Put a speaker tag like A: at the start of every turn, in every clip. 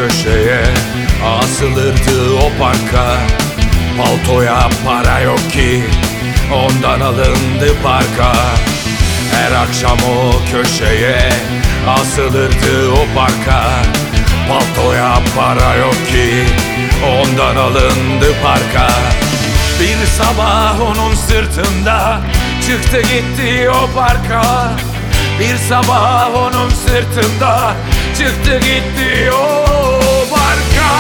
A: köşeye asılırdı o parka. Paltoya para yok ki ondan alındı parka. Her akşam o köşeye asılırdı o parka. Paltoya para yok ki ondan alındı parka. Bir sabah onun sırtında çıktı gitti o parka. Bir sabah onun sırtında çıktı gitti o parka.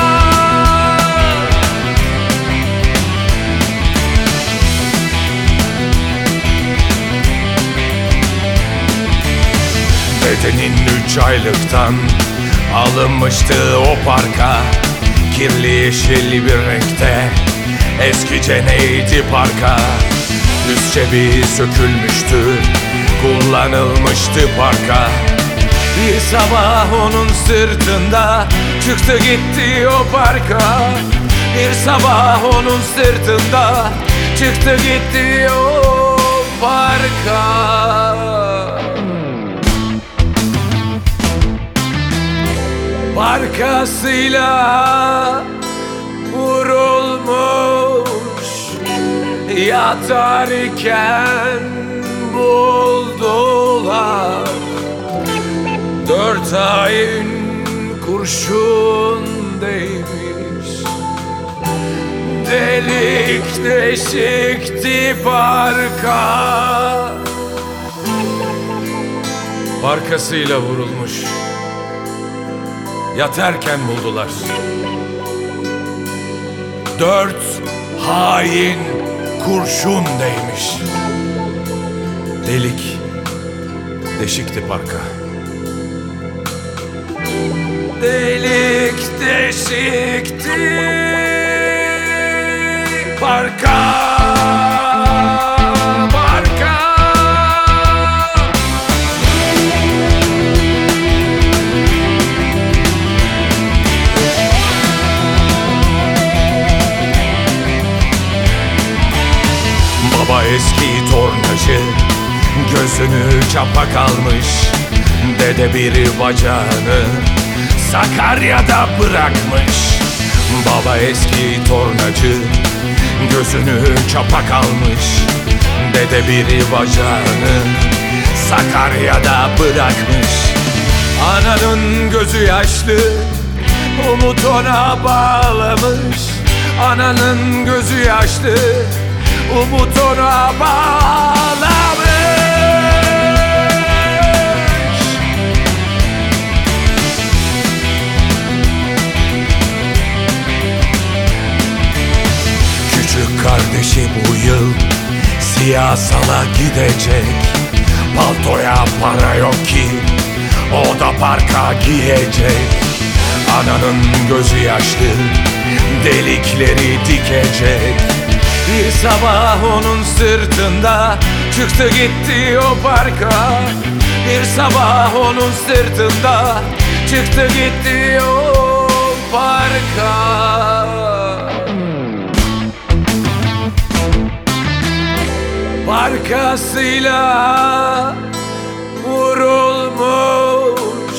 A: Bedenin 3 aylıktan alınmıştı o parka. Kirli yeşil bir renkte eskice neydi parka. Üst cebi sökülmüştü, kullanılmıştı parka. Bir sabah onun sırtında çıktı gitti o parka. Bir sabah onun sırtında çıktı gitti o parka. Parkasıyla vurulmuş, yatarken buldular. 4 ayın kurşun değmiş, delik deşikti parka. Parkasıyla vurulmuş, yatarken buldular. 4 hain kurşun değmiş, delik deşikti parka. Delik deşikti parka. Baba eski tornacı gözünü çapa kalmış. Dede bir bacağını Sakarya'da bırakmış. Baba eski tornacı gözünü çapa kalmış. Dede bir bacağını Sakarya'da bırakmış. Ananın gözü yaşlı, umut ona bağlamış. Ananın gözü yaşlı, umut ona bağlamış. Küçük kardeşi bu yıl siyasala gidecek. Paltoya para yok ki o da parka giyecek. Ananın gözü yaşlı, delikleri dikecek. Bir sabah onun sırtında çıktı gitti o parka. Bir sabah onun sırtında çıktı gitti o parka. Parkasıyla vurulmuş,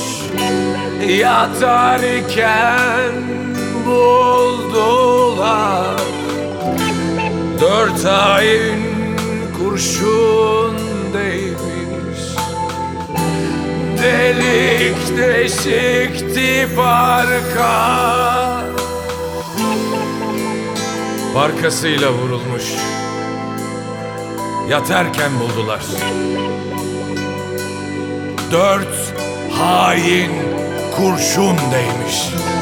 A: yatarken buldular. 4 ayın kurşun değmiş, delik deşikti parka. Parkasıyla vurulmuş, yatarken buldular. 4 hain kurşun değmiş,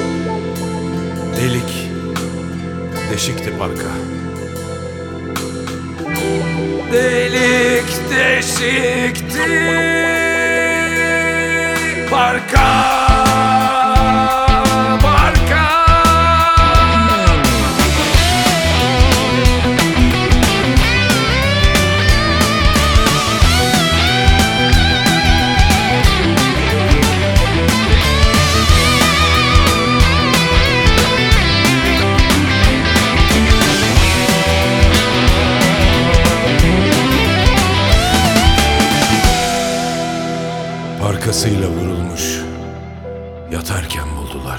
A: delik deşikti parka. Delik deşikti parka. Parkasıyla vurulmuş, yatarken buldular.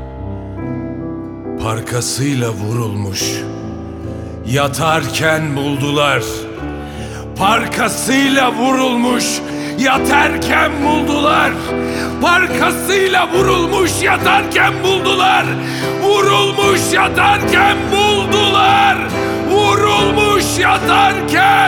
A: Parkasıyla vurulmuş, yatarken buldular. Parkasıyla vurulmuş, yatarken buldular. Parkasıyla vurulmuş, yatarken buldular. Vurulmuş, yatarken buldular. Vurulmuş, yatarken